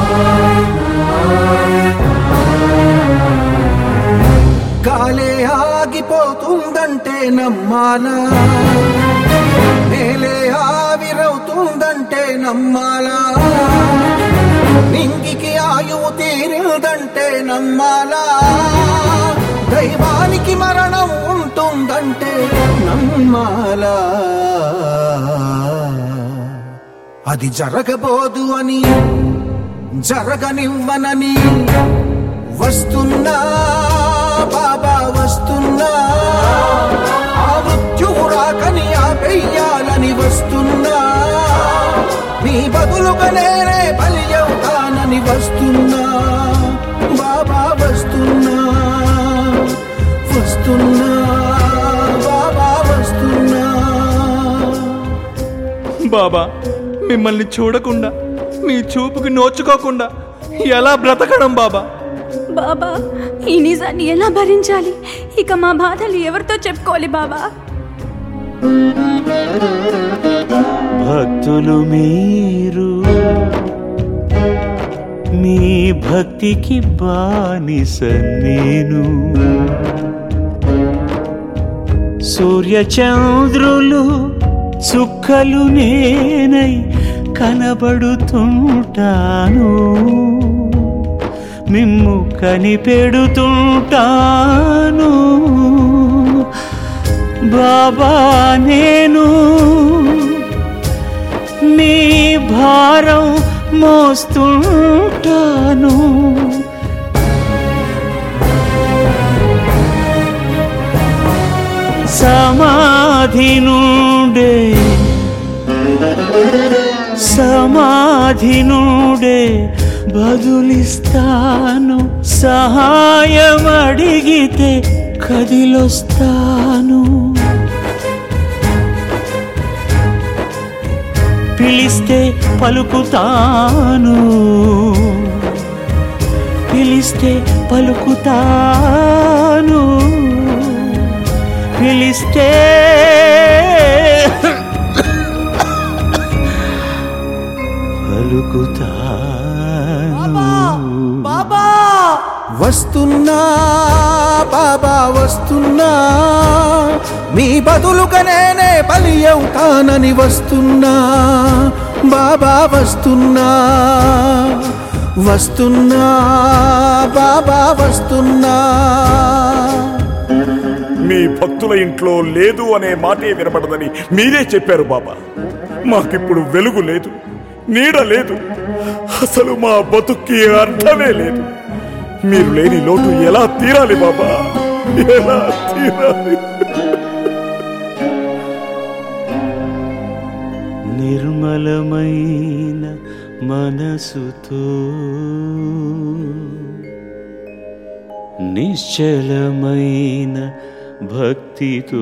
గాలే ఆగిపోతుందంటే నమ్మాలా, నేలే ఆవిరవుతుందంటే నమ్మాలా, నింగికి ఆయువు తీరిందంటే నమ్మాలా, దైవానికి మరణం ఉంటుందంటే నమ్మాలా. అది జరగబోదు అని జరగనివ్వనని వస్తున్నా బాబా వస్తున్నా, ఆ మృత్యువు రాకని ఆపేయాలని వస్తున్నా, మీ బదులుగా నేనే బలి అవుతానని వస్తున్నా బాబా వస్తున్నా, వస్తున్నా బాబా వస్తున్నా. బాబా, మిమ్మల్ని చూడకుండా, మీ చూపుకి నోచుకోకుండా ఎలా బ్రతకడం బాబా? బాబా, ఈ నిజాన్ని ఎలా భరించాలి? ఇక మా బాధలు ఎవరితో చెప్పుకోవాలి బాబా? భక్తులు మీరు, మీ భక్తికి బానిస నేను, సూర్యచంద్రులు చుక్కలు నేనై కనబడుతుంటాను, మిమ్ము కనిపెడుతుంటాను బాబా. నేను మీ భారం మోస్తుంటాను, సమాధి నుండే బదులిస్తాను, సహాయం అడిగితే కదిలొస్తాను, పిలిస్తే పలుకుతాను, పిలిస్తే పలుకుతాను, పిలిస్తే పలుకుతాను. బాబా వస్తున్నా బాబా వస్తున్నా, మీ బదులుగా నేనే బలి అవుతానని వస్తున్నా బాబా వస్తున్నా, వస్తున్నా బాబా వస్తున్నా. మీ భక్తుల ఇంట్లో లేదు అనే మాటే వినపడదని మీరే చెప్పారు బాబా. మాకిప్పుడు వెలుగు లేదు, నీడ లేదు, అసలు మా బతుక్కి అర్థమే లేదు. మీరు లేని లోటు ఎలా తీరాలి బాబా, ఎలా తీరాలి? నిర్మలమైన మనసుతో, నిశ్చలమైన భక్తితో,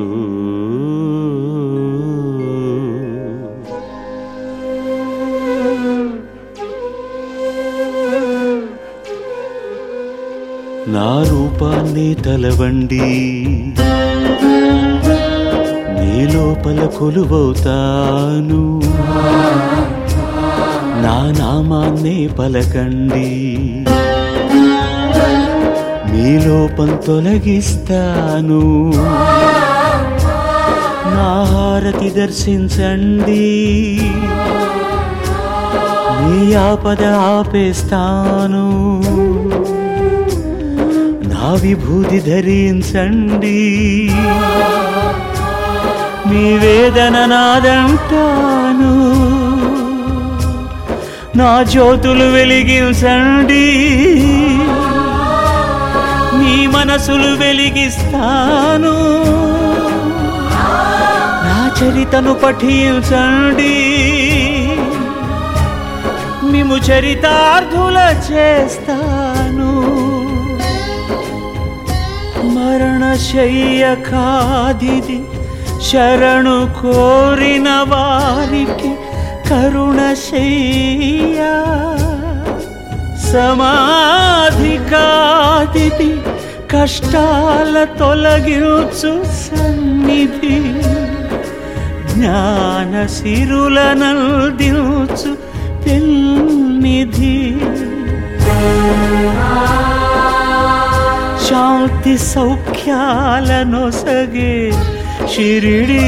నా రూపాన్ని తలవండి, నీ లోపల కొలువవుతాను, నా నామాన్నే పలకండి, మీ లోపం తొలగిస్తాను, నా హారతి దర్శించండి, మీ ఆపద ఆపేస్తాను, నా విభూతి ధరించండి, మీ వేదన నాదంటాను, నా జ్యోతులు వెలిగించండి, మీ మనసులు వెలిగిస్తాను, నా చరితను పఠించండి, మిము చరితార్థుల చేస్తాను, మరణశయ్య కాదిది శరణు కోరిన వారికి కరుణశయ్య, సమాధి కాదిది కష్టాల తొలగించు సన్నిధి, జ్ఞాన సిరులనందించు పెన్నిధి. శాంతి సౌఖ్యాలనొసగే షిరిడి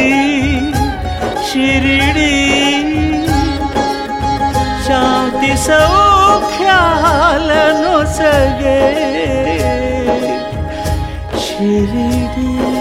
షిరిడి శాంతి సౌఖ్యాలనొసగే షిరిడి.